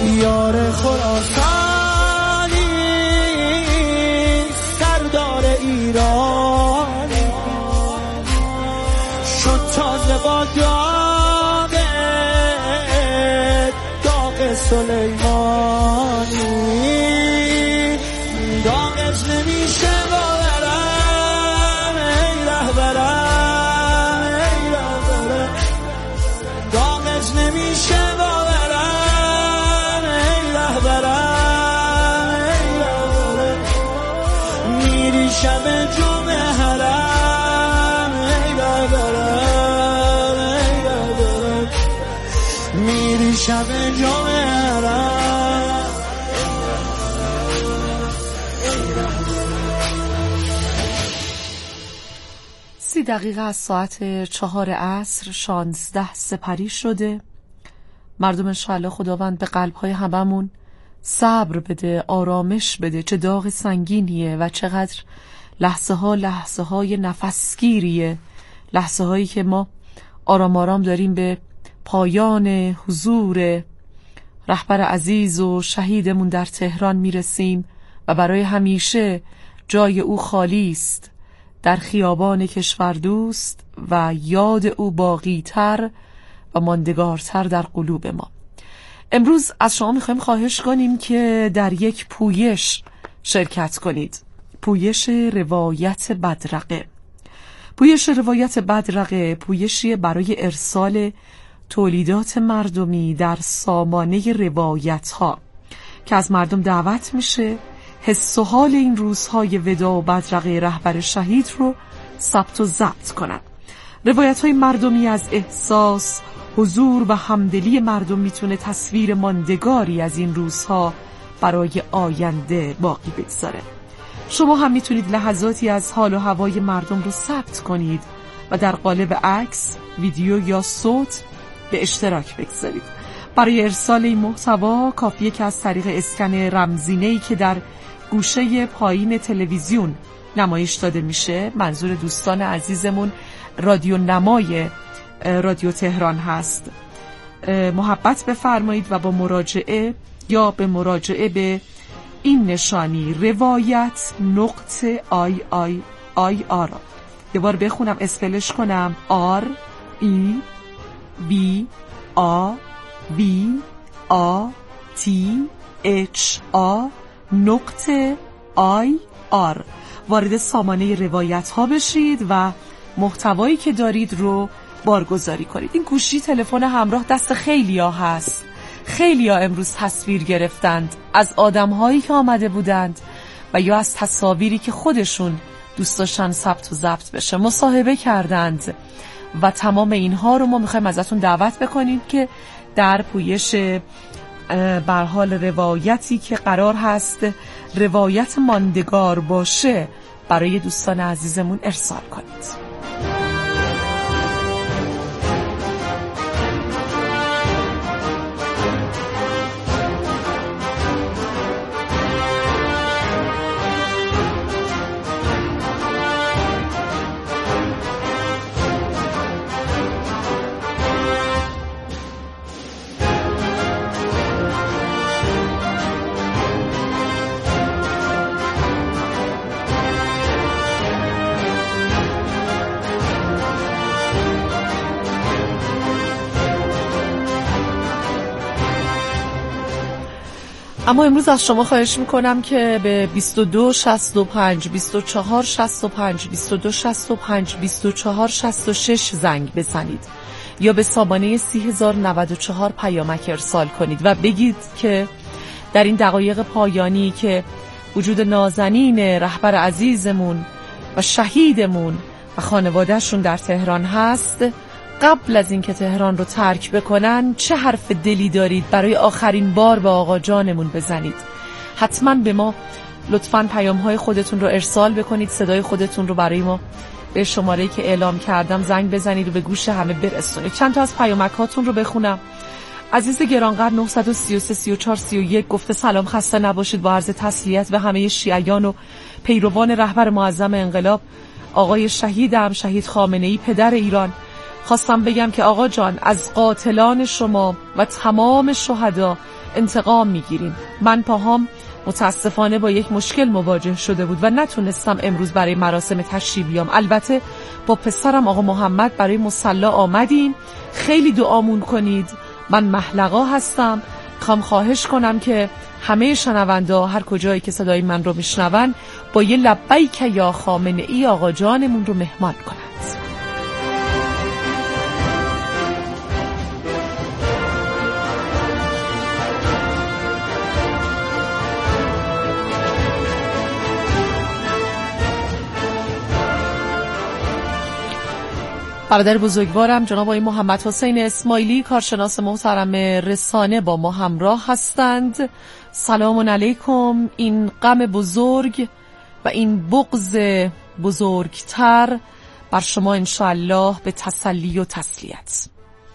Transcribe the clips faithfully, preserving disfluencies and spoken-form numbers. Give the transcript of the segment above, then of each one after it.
یار خراسانی سردار ایرانی شد تازه با داغ داغ سلیمانی داغش نمیشه باورم ای رهبرم ای رهبرم داغش نمیشه باورم ای رهبرم ای رهبرم میری شب جمعه حرم ای رهبرم ای رهبرم میری شب جمعه حرم سی دقیقه از ساعت چهار عصر شانزده سپری شده. مردم انشاءالله خداوند به قلبهای هممون صبر بده، آرامش بده. چه داغ سنگینیه و چقدر لحظه ها لحظه های نفسگیریه، لحظه هایی که ما آرام آرام داریم به پایان حضور رهبر عزیز و شهیدمون در تهران میرسیم و برای همیشه جای او خالی است در خیابان کشوردوست و یاد او باقی‌تر و ماندگارتر در قلوب ما. امروز از شما میخوایم خواهش کنیم که در یک پویش شرکت کنید. پویش روایت بدرقه. پویش روایت بدرقه پویشی برای ارسال تولیدات مردمی در سامانه روایت ها که از مردم دعوت میشه حس و حال این روزهای ودا و بدرقه رهبر شهید رو ثبت و ضبط کنند. روایت های مردمی از احساس، حضور و همدلی مردم میتونه تصویر ماندگاری از این روزها برای آینده باقی بگذاره. شما هم میتونید لحظاتی از حال و هوای مردم رو ثبت کنید و در قالب عکس، ویدیو یا صوت به اشتراک بگذارید. برای ارسال این محتوا کافیه که از طریق اسکن رمزینه‌ای که در گوشه پایین تلویزیون نمایش داده میشه، منظور دوستان عزیزمون رادیو نمای رادیو تهران هست، محبت بفرمایید و با مراجعه یا به مراجعه به این نشانی روایت نقطه آی آی آی آر یه بار بخونم اسپلش کنم آر ای بی آ وی آ تی اچ آ نقطه آی آر وارد سامانه روایت ها بشید و محتوایی که دارید رو بارگذاری کنید. این گوشی تلفن همراه دست خیلی ها هست. خیلی ها امروز تصویر گرفتند از آدم هایی که آمده بودند و یا از تصاویری که خودشون دوست داشتن ثبت و ضبط بشه، مصاحبه کردند و تمام اینها رو ما میخوایم ازتون دعوت بکنید که در پویش بر حال روایتی که قرار هست روایت ماندگار باشه برای دوستان عزیزمون ارسال کنید. اما امروز از شما خواهش میکنم که به بیست و دو شصت و پنج بیست و چهار شصت و پنج بیست و دو شصت و پنج بیست و چهار شصت و شش زنگ بزنید یا به سامانه سی هزار و نود و چهار پیامک ارسال کنید و بگید که در این دقایق پایانی که وجود نازنین رهبر عزیزمون و شهیدمون و خانوادهشون در تهران هست، قبل از اینکه تهران رو ترک بکنن چه حرف دلی دارید برای آخرین بار به آقا جانمون بزنید. حتما به ما لطفاً پیام‌های خودتون رو ارسال بکنید، صدای خودتون رو برای ما به شماره‌ای که اعلام کردم زنگ بزنید و به گوش همه برسونید. چند تا از پیامک‌هاتون رو بخونم. عزیز گرانقدر نه سه سه سی و چهار سی و یک گفته سلام، خسته نباشید. با عرض تسلیت به همه شیعیان و پیروان رهبر معظم انقلاب آقای شهیدم، شهید خامنه‌ای پدر ایران، خواستم بگم که آقا جان از قاتلان شما و تمام شهدا انتقام میگیریم. من پاهام متاسفانه با یک مشکل مواجه شده بود و نتونستم امروز برای مراسم تشریف بیام. البته با پسرم آقا محمد برای مصلی آمدیم. خیلی دعامون کنید. من محلقا هستم. میخوام خواهش کنم که همه شنونده ها هر کجایی که صدای من رو میشنون با یه لبیک یا خامنه ای آقا جانمون رو مهمان کنند. برادر بزرگوارم جناب آقای محمد حسین اسماعیلی کارشناس محترم رسانه با ما همراه هستند. سلام علیکم. این غم بزرگ و این بغض بزرگتر بر شما انشاءالله به تسلی و تسلیت. بسم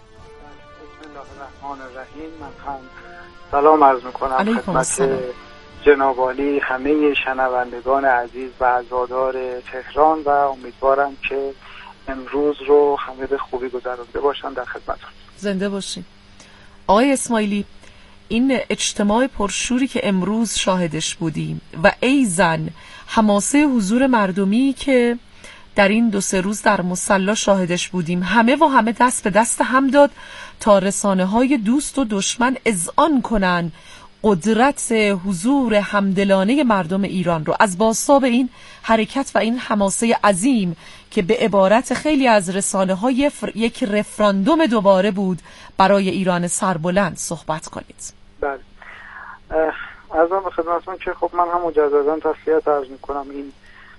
الله الرحمن الرحیم. من هم سلام عرض میکنم خدمت جناب عالی، همه شنوندگان عزیز و عزادار تهران و امیدوارم که امروز رو همه به خوبی گذرانده باشن. در خدمتتون. زنده باشین. آقای اسماعیلی، این اجتماع پرشوری که امروز شاهدش بودیم و ایزن حماسه حضور مردمی که در این دو سه روز در مصلی شاهدش بودیم، همه و همه دست به دست هم داد تا رسانه های دوست و دشمن اذعان کنن قدرت حضور همدلانه مردم ایران رو از بازتاب این حرکت و این حماسه عظیم که به عبارت خیلی از رسانه های یک رفراندوم دوباره بود برای ایران سربلند صحبت کنید. بله، عرضم به خدمتتون که خب من هم مجددا تسلیت عرض میکنم این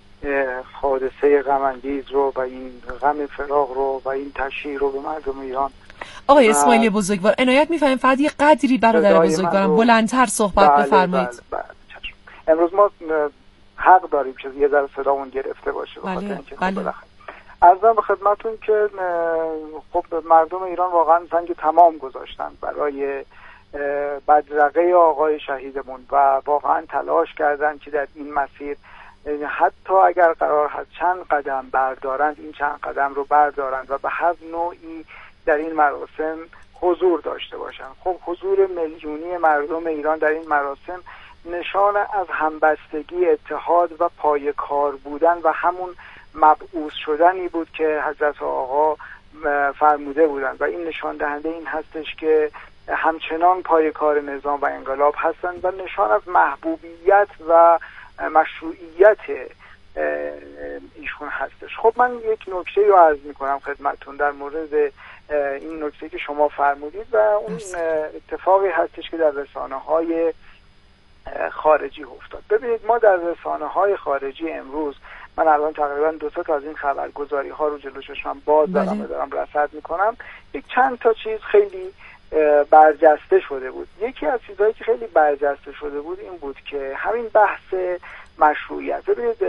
حادثه غم انگیز رو و این غم فراق رو و این تشییع رو به مردم ایران. آقای اسماعیلی بزرگوار عنایت می‌فرمایید فقط یه قدری برادر بزرگوارم بلندتر صحبت بله بفرمایید. بله بله. امروز ما حق داریم که یه ذره صدامون گرفته باشه. بله اینکه بله. خب عرضم به خدمتتون که خب مردم ایران واقعا زنگ تمام گذاشتن برای بدرقه آقای شهیدمون و واقعا تلاش کردن که در این مسیر حتی اگر قرار هست چند قدم بردارند این چند قدم رو بردارند و به هر نوعی در این مراسم حضور داشته باشند. خب حضور میلیونی مردم ایران در این مراسم نشان از همبستگی، اتحاد و پایه‌کار بودن و همون مبعوث شدنی بود که حضرت آقا فرموده بودند و این نشان دهنده این هستش که همچنان پایه‌کار نظام و انقلاب هستند و نشان از محبوبیت و مشروعیت ایشون هستش. خب من یک نکته رو عرض میکنم خدمتتون در مورد این نکته که شما فرمودید و اون اتفاقی هستش که در رسانه‌های خارجی افتاد. ببینید ما در رسانه‌های خارجی امروز، من الان تقریبا دو تا از این خبرگزاری ها رو جلو چشمم باز دارم و دارم رصد میکنم، یک چند تا چیز خیلی برجسته شده بود. یکی از چیزهایی که خیلی برجسته شده بود این بود که همین بحث مشروعیت. ببینید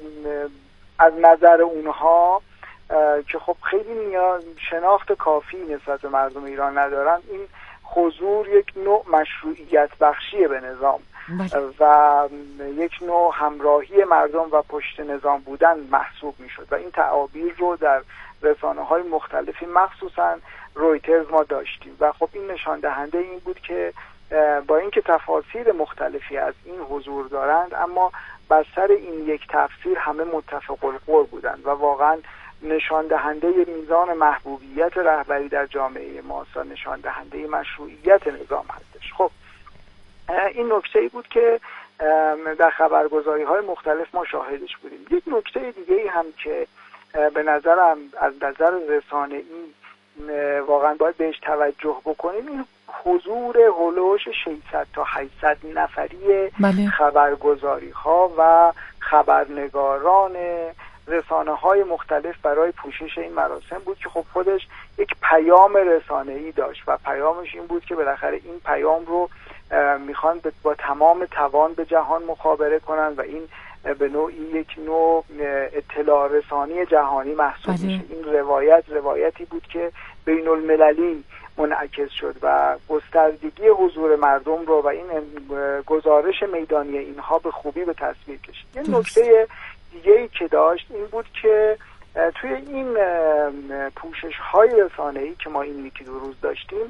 از نظر اونها که خب خیلی شناخت کافی نسبت به مردم ایران ندارن، این حضور یک نوع مشروعیت بخشی به نظام و یک نوع همراهی مردم و پشت نظام بودن محسوب میشد و این تعابیر رو در رسانه‌های مختلفی مخصوصا رویترز ما داشتیم و خب این نشان دهنده این بود که با اینکه تفاسیر مختلفی از این حضور دارند اما بر سر این یک تفسیر همه متفق القول بودند و واقعا نشان دهنده میزان محبوبیت رهبری در جامعه ما و نشان دهنده مشروعیت نظام هستش. خب این نکته ای بود که در خبرگزاری های مختلف ما شاهدش بودیم. یک نکته دیگه ای هم که به نظرم از نظر رسانه‌ای واقعا باید بهش توجه بکنیم این حضور هولوش ششصد تا هشتصد نفری بله. خبرگزاری ها و خبرنگاران رسانه های مختلف برای پوشش این مراسم بود که خب خودش یک پیام رسانه‌ای داشت و پیامش این بود که بالاخره این پیام رو میخوان با تمام توان به جهان مخابره کنن و این به نوعی یک نوع اطلاع رسانی جهانی محسوب بله. میشه. این روایت روایتی بود که بین المللی منعکس شد و گستردگی حضور مردم رو و این گزارش میدانی اینها به خوبی به تصویر کشید. یه نکته دیگه‌ای که داشت این بود که توی این پوشش های رسانه‌ای که ما این یکی دو روز داشتیم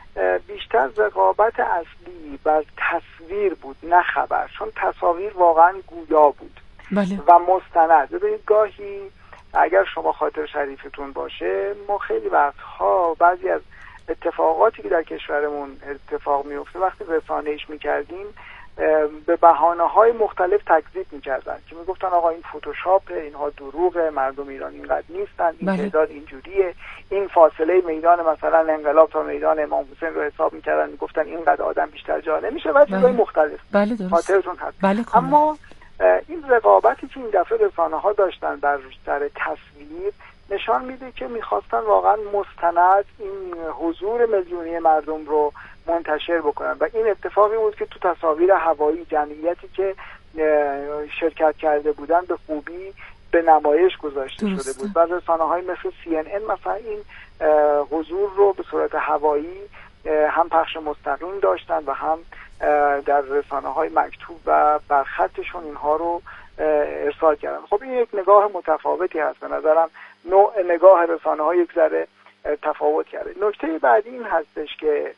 بیشتر رقابت اصلی بر تصویر بود نه خبر، چون تصاویر واقعا گویا بود بله. و مستند. ببینید گاهی اگر شما خاطر شریفتون باشه، ما خیلی وقتها بعضی از اتفاقاتی که در کشورمون اتفاق میفته وقتی رسانه‌ایش میکردیم به بهانه‌های مختلف تکذیب میکردن که میگفتن آقا این فتوشاپ، اینها دروغه، مردم ایران اینقدر نیستن، این تعداد اینجوریه، این فاصله میدان مثلا انقلاب تا میدان امام حسین رو حساب میکردن، میگفتن اینقدر آدم بیشتر جا نمیشه و چیزای مختلف. بله درست. خاطرتون هست. بله اما این رقابتی که این دفعه رسانه‌ها داشتن بر سر تصویر نشان میده که میخواستن واقعا مستند این حضور میلیونی مردم رو منتشر بکنن و این اتفاقی بود که تو تصاویر هوایی جمعیتی که شرکت کرده بودن به خوبی به نمایش گذاشته شده بود و رسانه‌های مثل سی ان ان مثلا این حضور رو به صورت هوایی هم پخش مستقیم داشتن و هم در رسانه‌های مکتوب و برخطشون اینها رو ارسال کردن. خب این یک نگاه متفاوتی هست، به نظرم نوع نگاه رسانه‌ها یک ذره تفاوت کرده. نکته بعدی این هستش که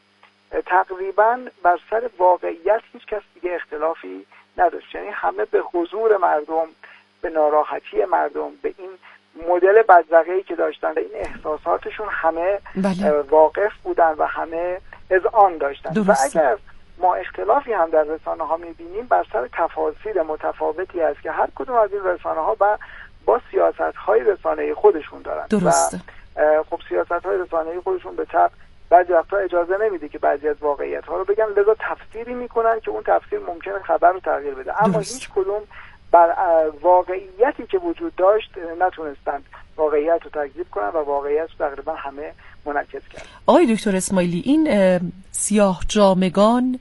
تقریباً بر سر واقعیت هیچ کس دیگه اختلافی نداشت، یعنی همه به حضور مردم، به ناراحتی مردم، به این مدل بدرقه‌ای که داشتن، به این احساساتشون همه بله. واقف بودن و همه اذعان داشتن. درسته. و اگر ما اختلافی هم در رسانه ها میبینیم بر سر تفاصیل متفاوتی است که هر کدوم از این رسانه ها با, با سیاست های رسانه خودشون دارن. درسته. و خب سیاست های رسانه خودشون به طب بعضی وقتا اجازه نمیده که بعضی از واقعیت ها رو بگن، لذا تفسیری میکنن که اون تفسیر ممکنه خبر رو تغییر بده. اما درست. هیچ کدوم بر واقعیتی که وجود داشت نتونستند واقعیت رو تکذیب کنن و واقعیت رو تقریبا همه منعکس کردن. آقای دکتر اسماعیلی، این سیاه جامگان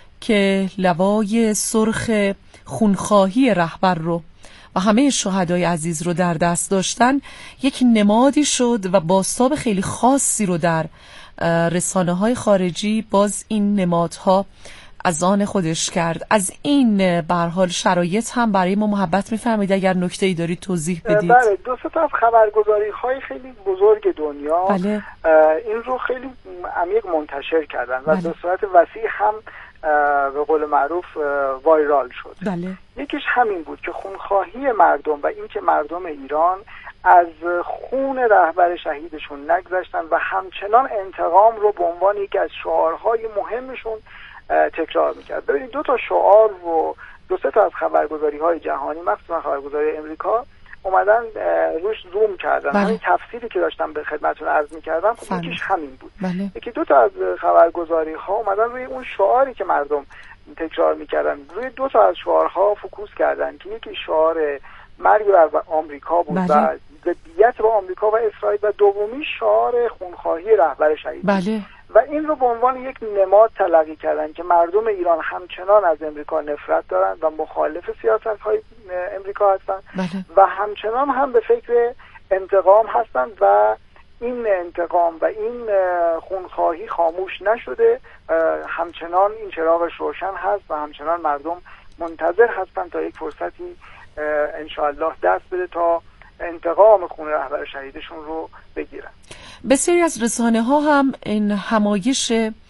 که لوای سرخ خونخواهی رهبر رو و همه شهدای عزیز رو در دست داشتن، یک نمادی شد و بازتاب خیلی خاصی رو در رسانه‌های خارجی باز این نمادها از آن خودش کرد. از این به هر حال شرایط هم برای ما محبت می‌فرمایید اگر نکته‌ای دارید توضیح بدید. بله، دو سه تا از خبرگزاری‌های خیلی بزرگ دنیا بله. این رو خیلی عمیق منتشر کردن و بله. به صورت وسیع هم به قول معروف وایرال شد. بله. یکیش همین بود که خونخواهی مردم و اینکه مردم ایران از خون رهبر شهیدشون نگذشتن و همچنان انتقام رو به عنوان یکی از شعارهای مهمشون تکرار میکرد. ببینید دو تا شعار و دو سه تا از خبرگزاری‌های جهانی، مخصوصا خبرگزاری امریکا، اومدن روش زوم کردن. بله. همین تفسیری که داشتم به خدمتتون عرض میکردم خب یکیش همین بود. بله. یکی دو تا از خبرگزاری‌ها اومدن روی اون شعاری که مردم تکرار میکردن، روی دو تا از شعارها فوکوس کردن که یکی شعار مرگ بر آمریکا بود. بله. و ضدیت با آمریکا و اسرائیل و دومی شعار خونخواهی رهبر شهید. بله. و این رو به عنوان یک نماد تلقی کردن که مردم ایران همچنان از امریکا نفرت دارن و مخالف سیاست‌های امریکا هستن. بله. و همچنان هم به فکر انتقام هستن و این انتقام و این خونخواهی خاموش نشده، همچنان این چراغش روشن هست و همچنان مردم منتظر هستن تا یک فرصتی انشاءالله دست بده تا انتقام خون رهبر شهیدشون رو بگیرن. بسیاری از رسانه ها هم این همایش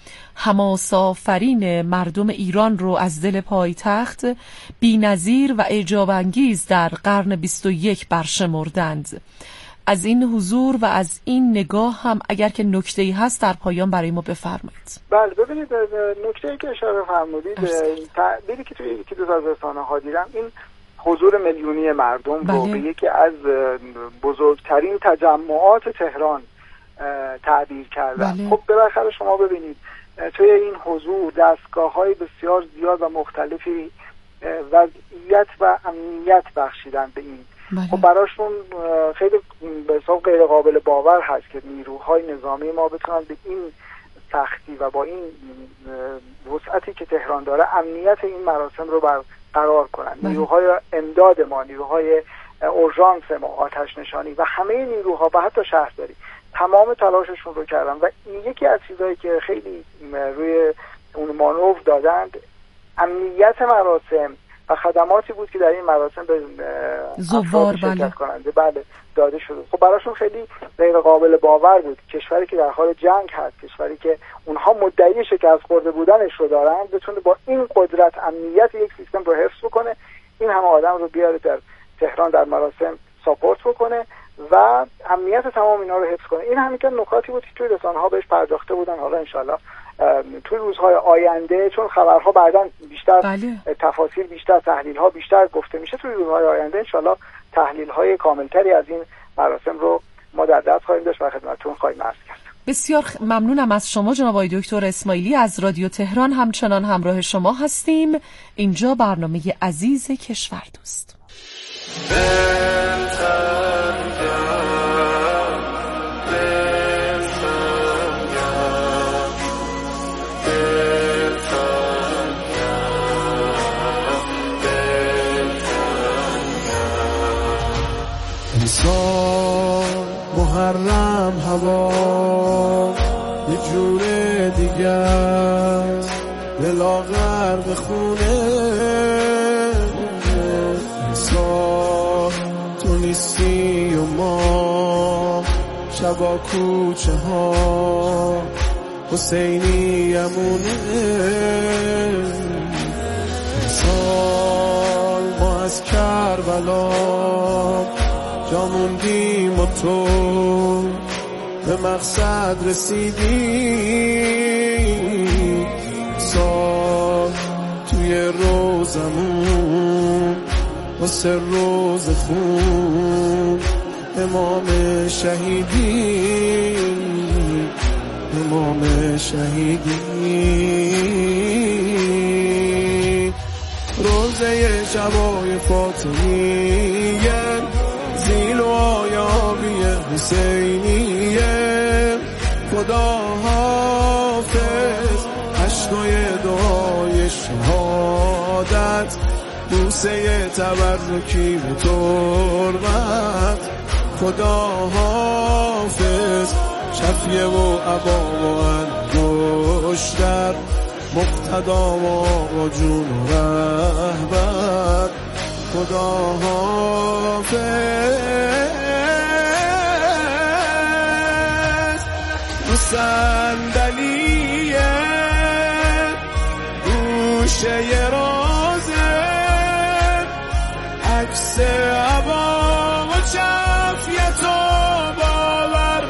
حماس‌آفرین مردم ایران رو از دل پایتخت بی‌نظیر و اعجاب انگیز در قرن بیست و یک برشمردند. از این حضور و از این نگاه هم اگر که نکته‌ای هست در پایان برای ما بفرمایید. بله، ببینید نکته‌ای که اشاره فرمودید، تعبیری که توی یکی دو تا از رسانه‌ها دیدم، این حضور میلیونی مردم بله. رو به یکی از بزرگترین تجمعات تهران تعبیر کردن. بله. خب بالاخره شما ببینید توی این حضور دستگاه‌های بسیار زیاد و مختلفی وضعیت و امنیت بخشیدن به این. بله. خب براشون خیلی به حساب غیر قابل باور هست که نیروهای نظامی ما بتونن به این سختی و با این وسعتی که تهران داره امنیت این مراسم رو برقرار کنن. بله. نیروهای امداد ما، نیروهای اورژانس ما، آتش نشانی و همه نیروها و حتی شهرداری تمام تلاششون رو کردن و یکی از چیزایی که خیلی روی اون مانور دادند امنیت مراسم و خدماتی بود که در این مراسم به زوار شرکت کننده بله داده شده. خب براشون خیلی غیر قابل باور بود. کشوری که در حال جنگ هست، کشوری که اونها مدعی شکست خورده بودنش رو دارن، بتونه با این قدرت امنیت یک سیستم رو حفظ بکنه، این همه آدم رو بیاره در تهران در مراسم ساپورت بکنه و امنیت تمام اینا رو حفظ کنه. این همین که نکاتی بود که توی رسانه‌ها بهش پرداخته بودن. حالا انشالله توی روزهای آینده، چون خبرها بعداً بیشتر بله. تفاصیل بیشتر، تحلیل‌ها بیشتر گفته میشه، توی روزهای آینده انشالله تحلیل‌های کاملتری از این مراسم رو ما در دست خواهیم داشت و خدمتتون خواهیم عرض کرد. بسیار ممنونم از شما جناب آقای دکتر اسماعیلی از رادیو تهران. همچنان همراه شما هستیم. اینجا برنامه عزیز کشوردوست. انسان محرم هوا یه جور دیگه است، دلا غرق خونه. انسان تو نیستی و ما شبا کوچه ها حسینی امونه. انسان ما از کربلا جا موندیم و تو به مقصد رسیدی. سال توی روزمون واسه روز خون امام شهیدی، امام شهیدی. روزه شبای فاطمیه، زیل و آیابی حسینیه. خدا حافظ، عشقای دعای شهادت، بوسه تبرکی به تربت. خدا حافظ، شفیه و عبا و انگشتر، مقتدا و آقا جون و رهبر. خدا حافظ. رو صندلیه گوشه رازه، عکس عبا و چفیتو باور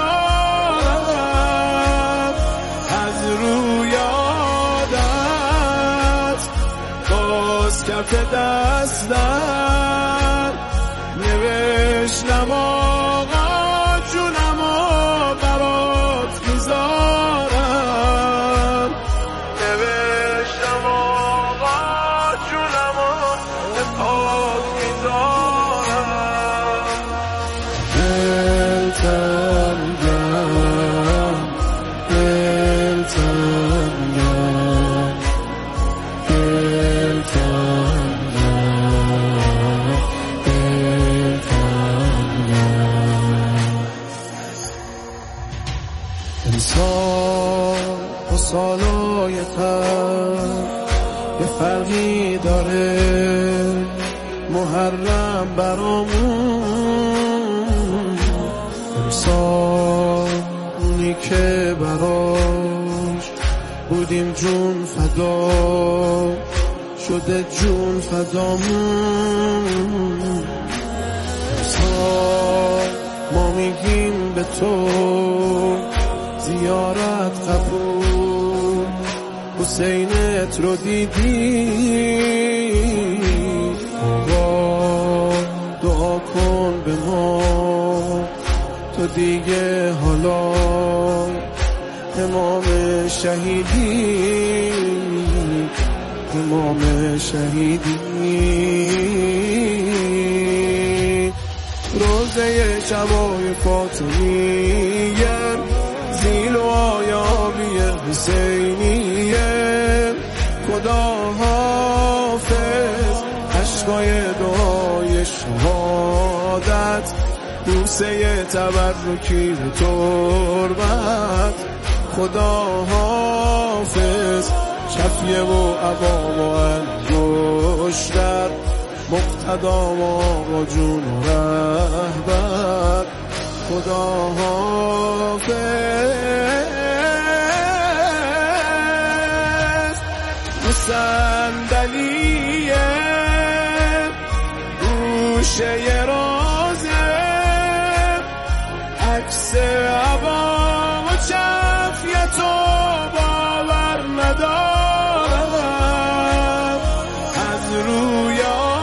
ندارم. از روی عادت باز کف دستم نوشتم آقا جونم و برات میذارم. نوشتم آقا جونم و برات میذارم. دلتم گم، دلتم گم، دلتم انسان با سالای قبل یه فرقی داره، محرم برامون. انسان اونی که براش بودیم جون فدا، شده جون فدامون. انسان ما میگیم به تو زیارت قبول، حسینت رو دیدی. آقا دعا کن به ما تو دیگه، حالا امام شهیدی، امام شهیدی. روزه شبای فاطمیه، زیل و آیابی حسینیه. خدا حافظ، عشقای دعای شهادت، بوسه تبرکی به تربت. خدا حافظ، شفیه و عبا و انگشتر، خوشتر مقتدام آقا جون و رهبر خدا حافظ. رو صندلیه گوشه رازه عکس عبا و چفیتو باور ندارم از روی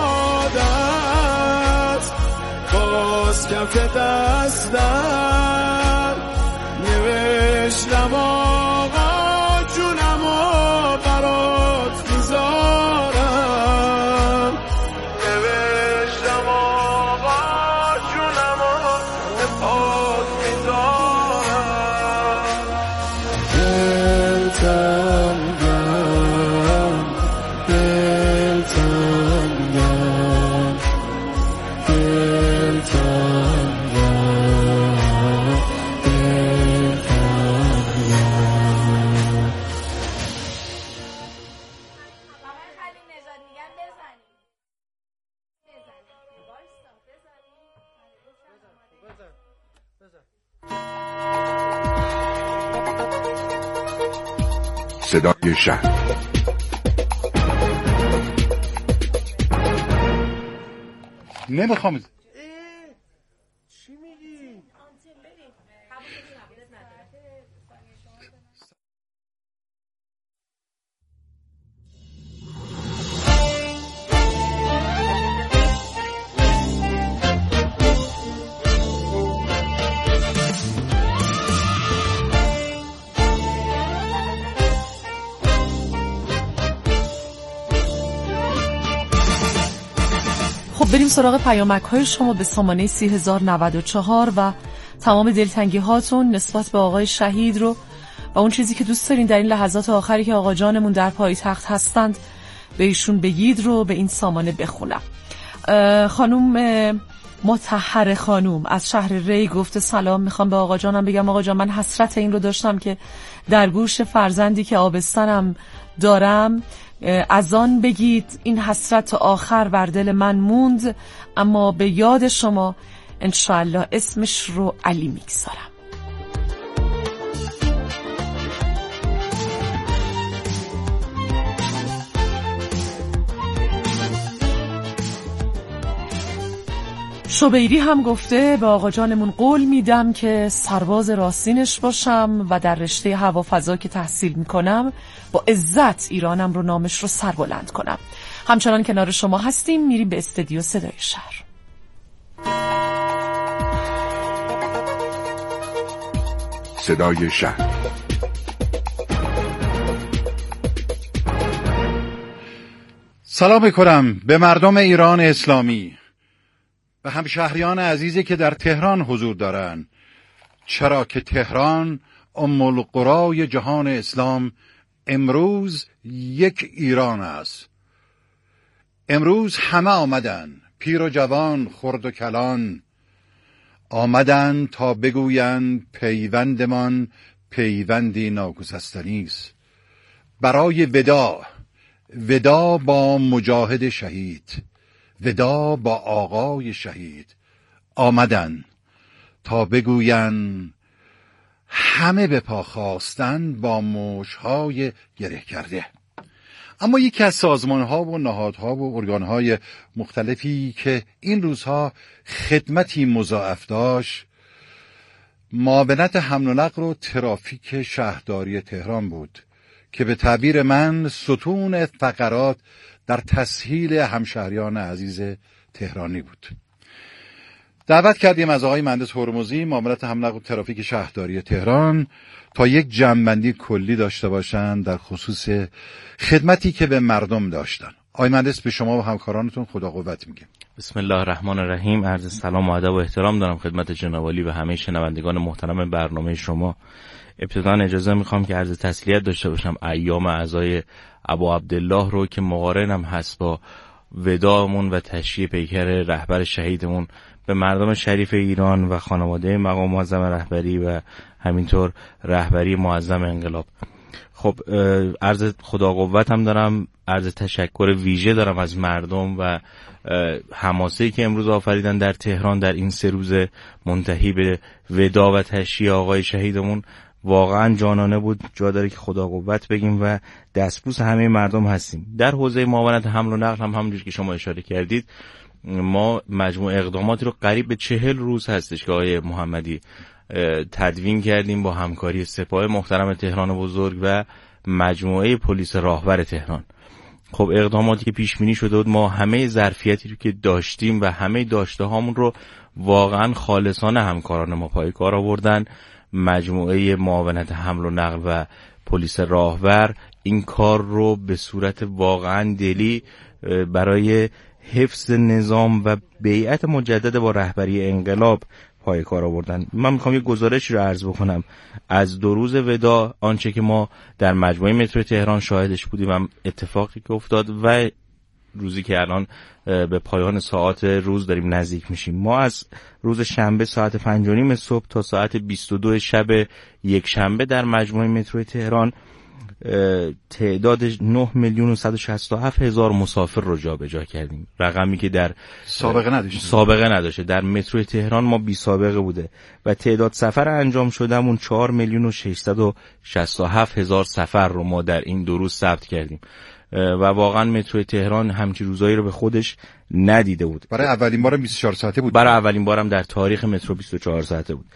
عادت باز کف دستم نوشتم آقا جونمو برات میذارم نوشتم آقا جونمو برات میذارم دلتنگم دلتنگم دلتنگم صدای شهر. نمیخوام. چی میگی؟ خب بریم سراغ پیامک های شما به سامانه سی هزار و نود و چهار و تمام دلتنگی هاتون نسبت به آقای شهید رو و اون چیزی که دوست دارین در این لحظات آخری که آقا جانمون در پایتخت هستند به ایشون بگید رو به این سامانه بخونم. خانوم مطهر خانوم از شهر ری گفته سلام، میخوام به آقا جانم بگم آقا جان من حسرت این رو داشتم که در گوش فرزندی که آبستنم دارم از آن بگید این حسرت آخر بر دل من موند، اما به یاد شما انشاءالله اسمش رو علی میگذارم. شبیری هم گفته به آقا جانمون قول میدم که سرباز راستینش باشم و در رشته هوافضا که تحصیل میکنم با عزت ایرانم رو نامش رو سربلند کنم. همچنان کنار شما هستیم، میریم به استدیو صدای شهر. صدای شهر. سلام میکنم به مردم ایران اسلامی، به همشهریان عزیزی که در تهران حضور دارند، چرا که تهران ام القرای جهان اسلام امروز یک ایران است. امروز همه آمدن، پیر و جوان، خرد و کلان، آمدن تا بگویند پیوندمان پیوندی ناگسستنی است. برای ودا، ودا با مجاهد شهید، ودا با آقای شهید، آمدن تا بگویند همه به پا خواستن با موشهای گره کرده. اما یکی از سازمانها و نهادها و ارگانهای مختلفی که این روزها خدمتی مضاعف داشت، معاونت حمل و نقل و ترافیک شهرداری تهران بود که به تعبیر من ستون فقرات در تسهیل همشهریان عزیز تهرانی بود. دعوت کردیم از آقای مهندس هرمزی، معاونت حمل و نقل و ترافیک شهرداری تهران، تا یک جمع‌بندی کلی داشته باشند در خصوص خدمتی که به مردم داشتن. آقای مهندس به شما و همکارانتون خدا قوت میگم. بسم الله الرحمن الرحیم. عرض سلام و ادب و احترام دارم خدمت جناب عالی و همه شنوندگان محترم برنامه شما. ابتداً اجازه میخوام که عرض تسلیت داشته باشم ایام عزای ابو عبدالله رو که مقارنم هست با وداعمون و تشییع پیکر رهبر شهیدمون به مردم شریف ایران و خانواده مقام معظم رهبری و همینطور رهبری معظم انقلاب. خب عرض خدا قوت هم دارم، عرض تشکر ویژه دارم از مردم و حماسه‌ای که امروز آفریدن در تهران در این سه روز منتهی به ودا و تشییع آقای شهیدمون. واقعا جانانه بود، جا داره که خدا قوت بگیم و دستبوس همه مردم هستیم. در حوزه معاونت حمل و نقل هم همونجوری که شما اشاره کردید ما مجموع اقداماتی رو قریب به چهل روز هستش که آقای محمدی تدوین کردیم با همکاری سپاه محترم تهران بزرگ و مجموعه پلیس راهور تهران. خب اقداماتی که پیش بینی شده بود، ما همه ظرفیتی رو که داشتیم و همه داشته هامون رو واقعا خالصانه همکاران ما پای کار آوردن. مجموعه معاونت حمل و نقل و پلیس راهور این کار رو به صورت واقعا دلی برای حفظ نظام و بیعت مجدد با رهبری انقلاب پای کار آوردن. من میخوام یه گزارشی رو عرض بکنم از دو روز ودا، آنچه که ما در مجموعه مترو تهران شاهدش بودیم و اتفاقی که افتاد و روزی که الان به پایان ساعات روز داریم نزدیک میشیم. ما از روز شنبه ساعت پنج و نیم صبح تا ساعت بیست و دو شب یک شنبه در مجموعه مترو تهران تعداد نه میلیون و صد و شصت و هفت هزار مسافر رو جابجا کردیم. رقمی که در سابقه نداشته. سابقه نداشته. در مترو تهران ما بی سابقه بوده و تعداد سفر انجام شدهمون چهار میلیون و ششصد و شصت و هفت هزار سفر رو ما در این دو روز ثبت کردیم و واقعا مترو تهران همچین روزایی رو به خودش ندیده بود. برای اولین بارم بیست و چهار ساعته بود. برای اولین بارم در تاریخ مترو بیست و چهار ساعته بود.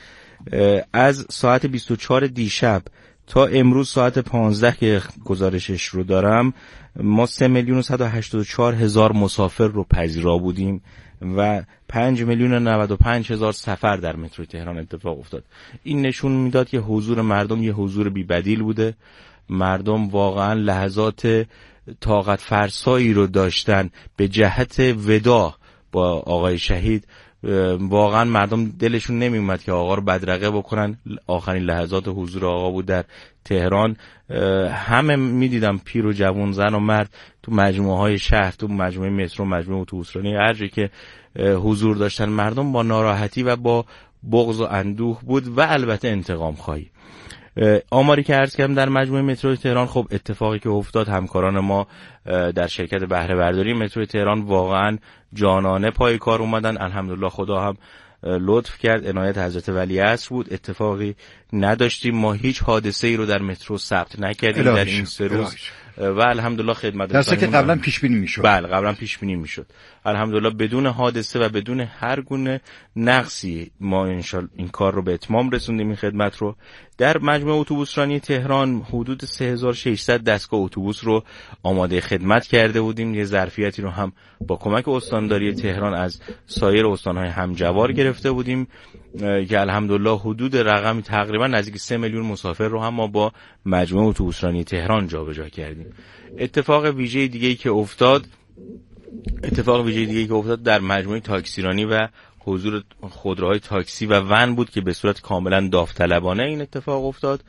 از ساعت بیست و چهار دیشب تا امروز ساعت پانزده که گزارشش رو دارم ما سه میلیون و صد و هشتاد و چهار هزار مسافر رو پذیرا بودیم و پنج میلیون و نود و پنج هزار سفر در مترو تهران اتفاق افتاد. این نشون میداد که حضور مردم یه حضور بی بدیل بوده. مردم واقعا لحظات طاقت فرسایی رو داشتن به جهت ودا با آقای شهید. واقعا مردم دلشون نمی اومد که آقا رو بدرقه بکنن. آخرین لحظات حضور آقا بود در تهران. همه میدیدم پیر و جوان، زن و مرد تو مجموعه های شهر، تو مجموعه مترو، مجموعه اتوبوسرانی، هر جایی که حضور داشتن مردم با ناراحتی و با بغض و اندوه بود و البته انتقام خواهی. آماری که عرض کردم در مجموعه مترو تهران، خب اتفاقی که افتاد همکاران ما در شرکت بهره برداری مترو تهران واقعا جانانه پای کار اومدن. الحمدلله خدا هم لطف کرد، عنایت حضرت ولیعصر بود، اتفاقی نداشتیم. ما هیچ حادثه ای رو در مترو ثبت نکردیم در این سه روز و الحمدلله خدمت درسته که قبلا پیش بینی میشد. بله قبلا پیش بینی میشد. الحمدلله بدون حادثه و بدون هر گونه نقصی ما انشالله این کار رو به اتمام رسوندیم. این خدمت رو در مجموعه اتوبوسرانی تهران حدود سه هزار و ششصد دستگاه اتوبوس رو آماده خدمت کرده بودیم. یه ظرفیتی رو هم با کمک استانداری تهران از سایر استان‌های همجوار گرفته بودیم که الحمدلله حدود رقمی تقریبا نزدیک سه میلیون مسافر رو هم ما با مجموعه اتوبوسرانی تهران جابجا کردیم. اتفاق ویژه دیگه‌ای که افتاد اتفاق ویژه دیگه‌ای که افتاد در مجموعه تاکسیرانی و حضور خودروهای تاکسی و ون بود که به صورت کاملا داوطلبانه این اتفاق افتاد.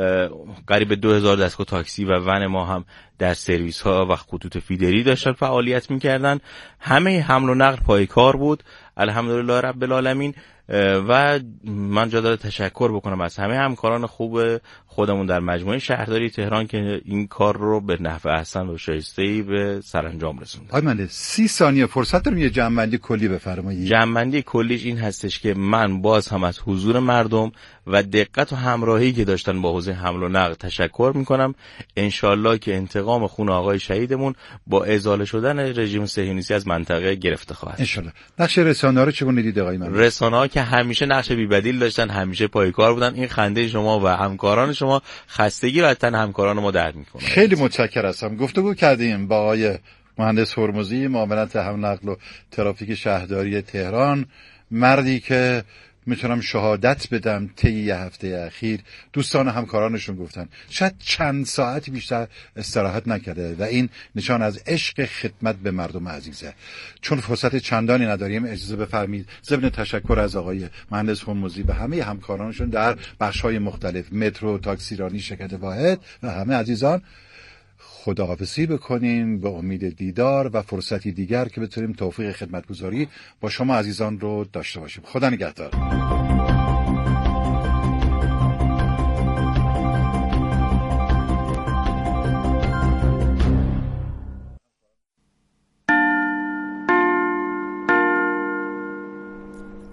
قریب دو هزار دستگاه تاکسی و ون ما هم در سرویس ها و خطوط فیدری داشتن فعالیت میکردن. همه حمل و نقل پای کار بود الحمدلله رب العالمین و من جا داره تشکر بکنم از همه همکاران خوب خودمون در مجموعه شهرداری تهران که این کار رو به نحو احسن و شایسته‌ای به سرانجام رسوندن. آقای مهندس سی ثانیه فرصت داریم یه جمع‌بندی کلی بفرمایید. جمع‌بندی کلیش این هستش که من باز هم از حضور مردم و دقت و همراهی که داشتن با حوزه حمل و نقل تشکر میکنم. انشالله که انتقام خون آقای شهیدمون با ازاله شدن رژیم صهیونیستی از منطقه گرفته خواهد. انشالله. نقش رسانه‌ها رو چگونه دید آقای مهندس؟ رسانه‌ها که همیشه نقش بی‌بدیل داشتن، همیشه پای کار بودن. این خنده شما و همکاران شما خستگی رو از تن همکاران ما درد میکنه. خیلی متشکرم هستم. گفتگو کردیم با آقای مهندس هرمزی، معاونت حمل نقل و ترافیک شهرداری تهران، مردی که میتونم شهادت بدم طی یه هفته اخیر دوستان همکارانشون گفتن شاید چند ساعتی بیشتر استراحت نکرده و این نشان از عشق خدمت به مردم عزیزه. چون فرصت چندانی نداریم اجازه بفرمایید ضمن تشکر از آقای مهندس هرمزی و همه همکارانشون در بخش‌های مختلف مترو، تاکسیرانی، شرکت واحد و همه عزیزان خداحافظی بکنیم به امید دیدار و فرصتی دیگر که بتونیم توفیق خدمتگزاری با شما عزیزان رو داشته باشیم. خدا نگهدار.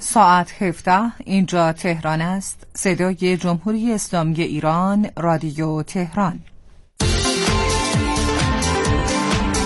ساعت هفده، اینجا تهران است. صدای جمهوری اسلامی ایران، رادیو تهران.